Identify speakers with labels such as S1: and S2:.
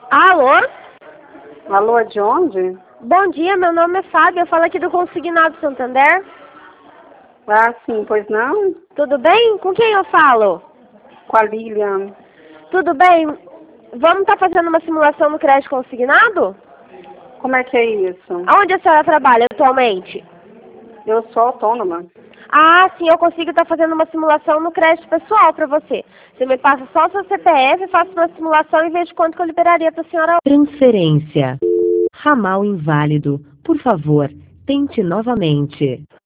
S1: Alô?
S2: Alô, é de onde?
S1: Bom dia, meu nome é Fábio, eu falo aqui do Consignado Santander.
S2: Ah, sim, pois não?
S1: Tudo bem? Com quem eu falo?
S2: Com a Lilian.
S1: Tudo bem? Vamos estar fazendo uma simulação no crédito consignado?
S2: Como é que é isso?
S1: Aonde a senhora trabalha atualmente?
S2: Eu sou autônoma.
S1: Ah, sim, eu consigo estar fazendo uma simulação no crédito pessoal para você. Você me passa só o seu CPF, faço uma simulação e vejo quanto que eu liberaria para a senhora.
S3: Transferência. Ramal inválido. Por favor, tente novamente.